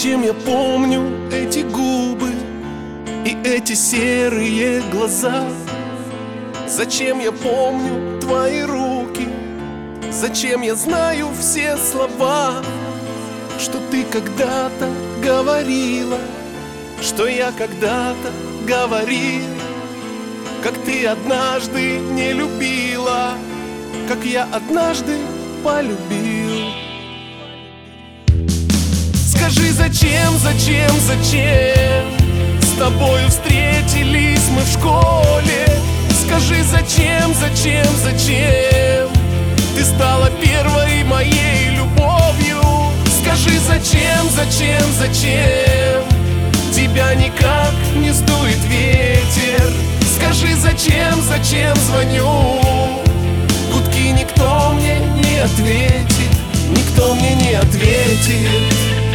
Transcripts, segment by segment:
Зачем я помню эти губы и эти серые глаза? Зачем я помню твои руки? Зачем я знаю все слова, что ты когда-то говорила, что я когда-то говорил, как ты однажды не любила, как я однажды полюбил. Скажи, зачем, зачем, зачем с тобою встретились мы в школе? Скажи, зачем, зачем, зачем ты стала первой моей любовью? Скажи, зачем, зачем, зачем тебя никак не сдует ветер? Скажи, зачем, зачем звоню? Гудки никто мне не ответит, никто мне не ответит.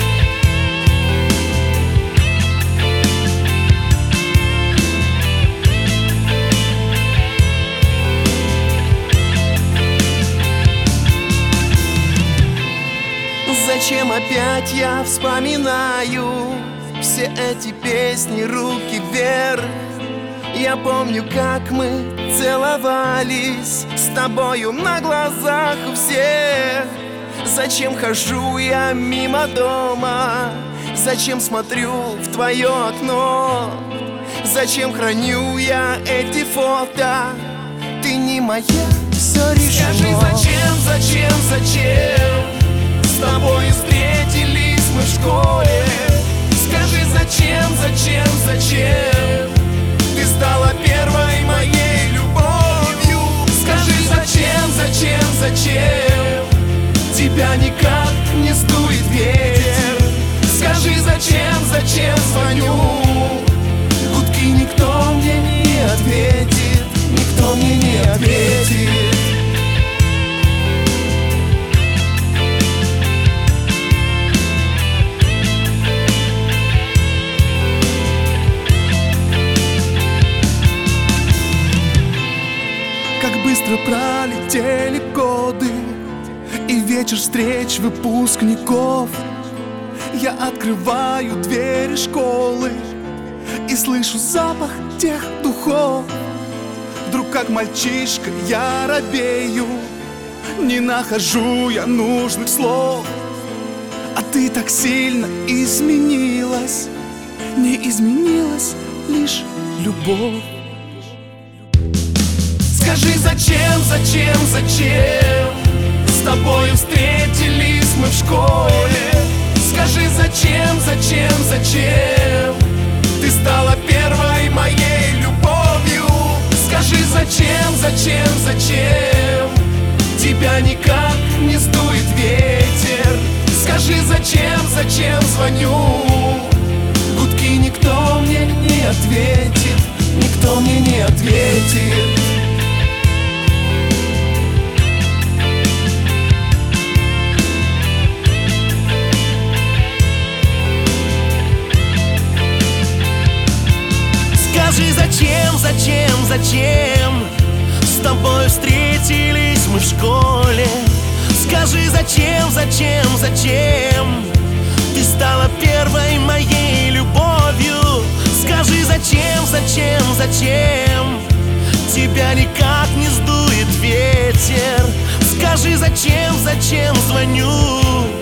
Зачем опять я вспоминаю все эти песни «Руки вверх»? Я помню, как мы целовались с тобою на глазах у всех. Зачем хожу я мимо дома? Зачем смотрю в твое окно? Зачем храню я эти фото? Ты не моя, все решено. Скажи, зачем, зачем, зачем с тобой встретились мы в школе? Скажи, зачем, зачем, зачем ты стала первой моей любовью? Скажи, зачем, зачем, зачем тебя никак не сдует ветер? Скажи, зачем, зачем звоню? Гудки никто мне не ответит, никто мне не ответит. Как быстро пролетели годы и вечер встреч выпускников. Я открываю двери школы и слышу запах тех духов. Вдруг как мальчишка я робею, не нахожу я нужных слов. А ты так сильно изменилась, не изменилась лишь любовь. Скажи, зачем, зачем, зачем с тобою встретились мы в школе? Скажи, зачем, зачем, зачем ты стала первой моей любовью? Скажи, зачем, зачем, зачем тебя никак не сдует ветер? Скажи, зачем, зачем звоню? Гудки никто мне не ответит, никто мне не ответит. Скажи, зачем, зачем, зачем с тобой встретились мы в школе? Скажи, зачем, зачем, зачем ты стала первой моей любовью? Скажи, зачем, зачем, зачем тебя никак не сдует ветер? Скажи, зачем, зачем звоню?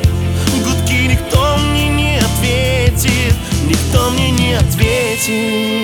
Гудки никто мне не ответит, никто мне не ответит.